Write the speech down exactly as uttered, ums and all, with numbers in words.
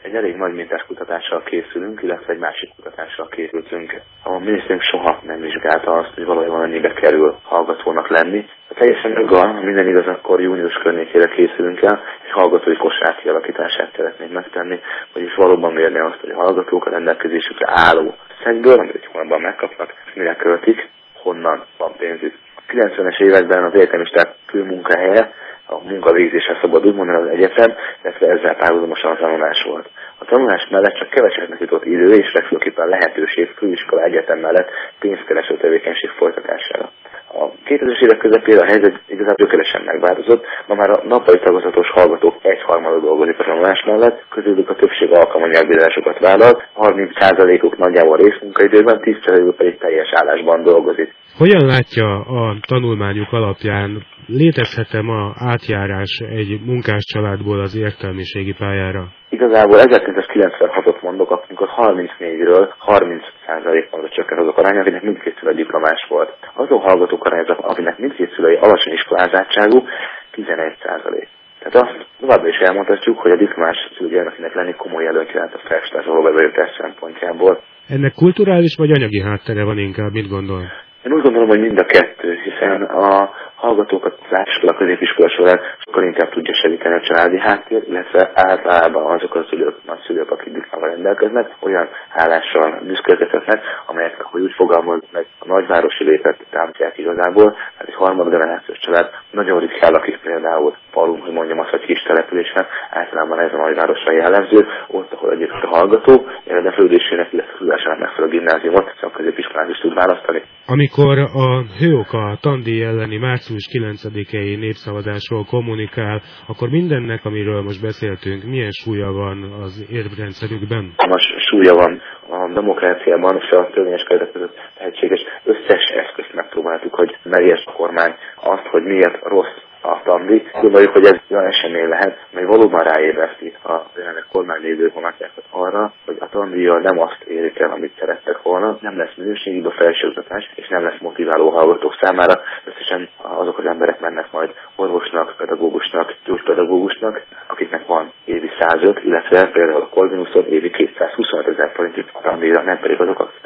Egy elég nagy mintás kutatással készülünk, illetve egy másik kutatással készültünk. A minisztérium soha nem vizsgálta azt, hogy valójában annyibe kerül hallgatónak lenni. A teljesen joggal, ha minden igaz, akkor június környékére készülünk el, egy hallgatói kosár kialakítását szeretnénk megtenni, vagyis valóban mérni azt, hogy a hallgatók a rendelkezésükre álló összegből, amit egy hónapban megkapnak, mire költik, honnan van pénzük. A kilencvenes években az egyetemisták főmunkahelye a munkavégzéshez szabad úgy mondani az egyetem, illetve ezzel párhuzamosan a tanulás volt. A tanulás mellett csak keveseknek jutott idő és legfőképpen lehetőség főiskola egyetem mellett pénzkereső tevékenység folytatására. A kétezres évek közepére a helyzet igazából gyökeresen megváltozott, ma már a nappali tagozatos hallgatók egyharmada dolgozik a tanulás mellett, közülük a többség alkalmanyelvbírásokat vállal, harminc százalékuk nagyjából részmunkaidőben, tíz százalékuk pedig teljes állásban dolgozik. Hogyan látja a tanulmányuk alapján, létezhet-e ma átjárás egy munkás családból az értelmiségi pályára? Igazából ezerkilencszázkilencvenhatot mondok, amikor harmincnégyről harminc százalékra csökkent azok aránya, akinek mindkét szülő diplomás volt. Azok hallgatók aránya, akinek mindkét szülői alacsony iskolázátságú, tizenegy százalék. Tehát azt továbbra is elmondhatjuk, hogy a diplomás szülőgyermekének lenni komoly előnyt jelent a felsős való bejutás szempontjából. Ennek kulturális vagy anyagi háttere van inkább, mit gondol? Én úgy gondolom, hogy mind a kettő, hiszen a hallgatókat az átiskola, középiskola során sokkal inkább tudja segíteni a családi háttér, illetve általában azok a szülők, nagyszülők, akik diplomával rendelkeznek, olyan állással büszkélkedhetnek, amelyek, hogy úgy fogalmaz meg, a nagyvárosi lépet támogatják igazából, tehát egy harmadgenerációs család nagyon ritkán lakik például falun, hogy mondjam azt, hogy kis településen, általában ez a nagyvárosra jellemző, ott, ahol egyébként a hallgató érdeklődésének, illetve tudásának megfelelő gimnáziumot, szóval középiskolát is tud választani. Amikor a Hőoka tandíj elleni március kilencedikei népszavazásról kommunikál, akkor mindennek, amiről most beszéltünk, milyen súlya van az érvrendszerükben? Most súlya van a demokráciában, és a törvényes keretek között lehetséges összes eszközt megpróbáltuk, hogy megérts a kormány azt, hogy miért rossz a tandíj. Gondoljuk, hogy ez olyan esemény lehet, mely valóban ráébreszti a jelenleg kormánylévő honatjákat arra, hogy a tandíjjal nem azt érik el, amit szerettek volna, nem lesz minőségi a felsőoktatás, és nem lesz motiváló hallgatók számára. Összesen azok az emberek mennek majd orvosnak, pedagógusnak, gyógypedagógusnak, akiknek van évi százöt, illetve például a Corvinuson évi kétszázhuszonöt ezer forintjuk a tandíjra, nem pedig azok,